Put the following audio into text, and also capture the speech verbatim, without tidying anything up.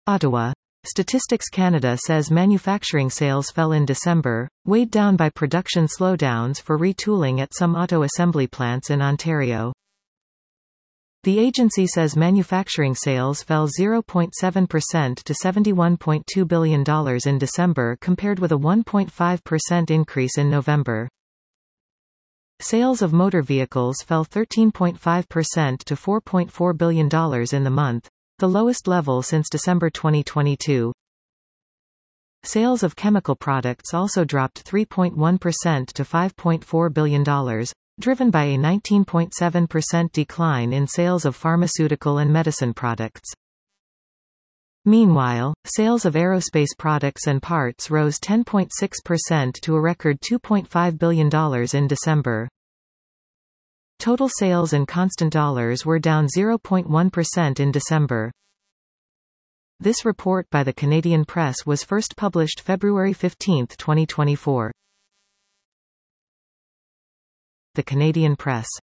Ottawa. Statistics Canada says manufacturing sales fell in December, weighed down by production slowdowns for retooling at some auto assembly plants in Ontario. The agency says manufacturing sales fell zero point seven percent to seventy-one point two billion dollars in December compared with a one point five percent increase in November. Sales of motor vehicles fell thirteen point five percent to four point four billion dollars in the month, the lowest level since December twenty twenty-two. Sales of chemical products also dropped three point one percent to five point four billion dollars, driven by a nineteen point seven percent decline in sales of pharmaceutical and medicine products. Meanwhile, sales of aerospace products and parts rose ten point six percent to a record two point five billion dollars in December. Total sales in constant dollars were down zero point one percent in December. This report by the Canadian Press was first published February fifteenth, twenty twenty-four. The Canadian Press.